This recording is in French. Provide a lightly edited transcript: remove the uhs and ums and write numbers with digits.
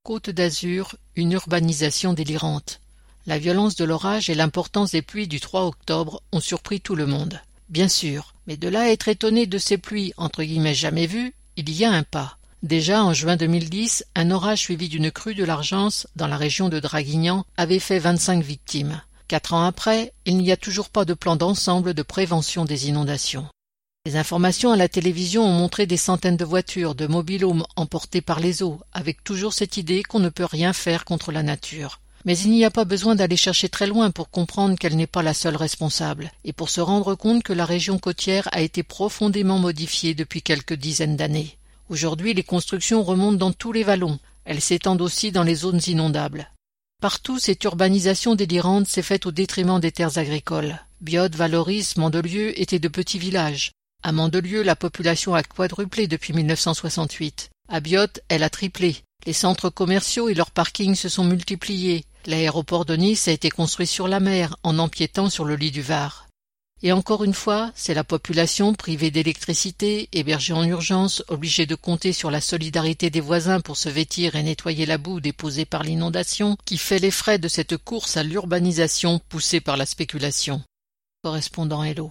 Côte d'Azur, une urbanisation délirante. La violence de l'orage et l'importance des pluies du 3 octobre ont surpris tout le monde. Bien sûr, mais de là à être étonné de ces pluies entre guillemets jamais vues, il y a un pas. Déjà en juin 2010, un orage suivi d'une crue de l'Argence dans la région de Draguignan avait fait 25 victimes. 4 ans après, il n'y a toujours pas de plan d'ensemble de prévention des inondations. Les informations à la télévision ont montré des centaines de voitures, de mobil-homes emportés par les eaux, avec toujours cette idée qu'on ne peut rien faire contre la nature. Mais il n'y a pas besoin d'aller chercher très loin pour comprendre qu'elle n'est pas la seule responsable, et pour se rendre compte que la région côtière a été profondément modifiée depuis quelques dizaines d'années. Aujourd'hui, les constructions remontent dans tous les vallons. Elles s'étendent aussi dans les zones inondables. Partout, cette urbanisation délirante s'est faite au détriment des terres agricoles. Biot, Valoris, Mandelieu étaient de petits villages. À Mandelieu, la population a quadruplé depuis 1968. À Biot, elle a triplé. Les centres commerciaux et leurs parkings se sont multipliés. L'aéroport de Nice a été construit sur la mer, en empiétant sur le lit du Var. Et encore une fois, c'est la population privée d'électricité, hébergée en urgence, obligée de compter sur la solidarité des voisins pour se vêtir et nettoyer la boue déposée par l'inondation, qui fait les frais de cette course à l'urbanisation poussée par la spéculation. Correspondant Hello.